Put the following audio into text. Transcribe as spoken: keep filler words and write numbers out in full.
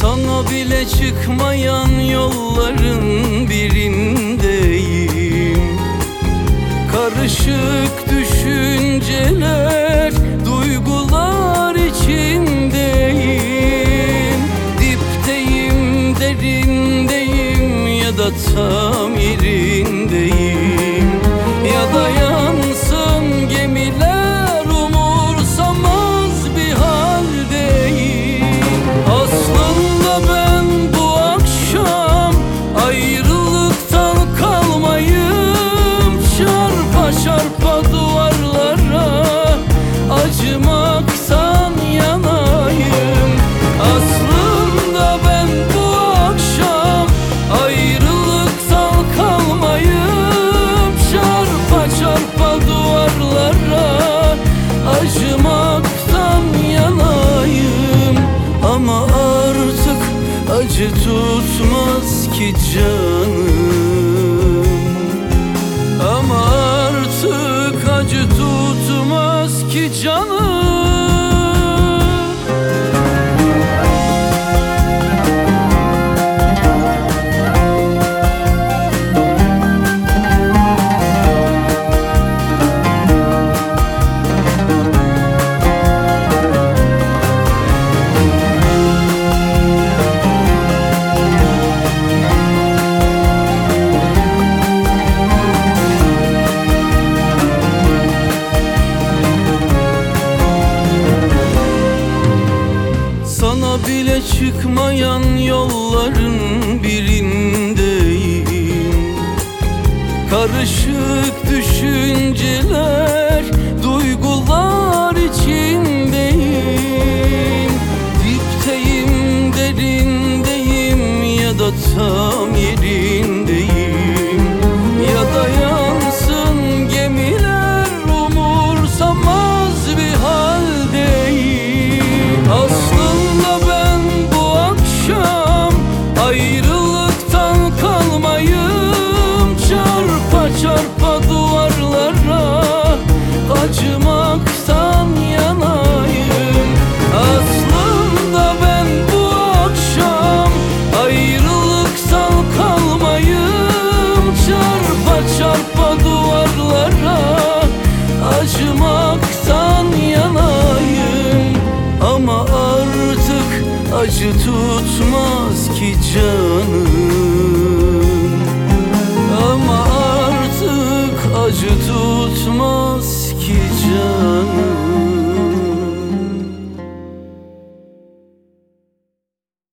Sana bile çıkmayan yolların birindeyim. Karışık düşünceler, duygular içindeyim. Dipteyim, derindeyim ya da tam yerindeyim. Ya da yansın gemiler, umursamaz bir haldeyim. Aslında ben bu akşam ayrılıktan kalmayım. Çarpa çarpa duvarlara acımaktan yanayım. Aslında ben bu akşam ayrılıktan kalmayım. Çarpa çarpa duvarlara acımaktan yanayım. Ama artık acı tutmaz ki canım. Ama artık acı tutmaz ki canım. Sana bile çıkmayan yolların birindeyim. Karışık düşünceler, duygular içindeyim. Dipteyim, derindeyim ya da tam yerindeyim. Ya da yansın gemiler, umursamaz bir haldeyim. Aslında ben bu akşam ayrılıktan kalmayım. Çarpa çarpa duvarlara acımaktan yanayım. Aslında ben bu akşam ayrılıktan kalmayım. Çarpa çarpa duvarlara acımaktan yanayım. Ama artık acı tutmaz ki canım. Ama artık acı tutmaz ki canım.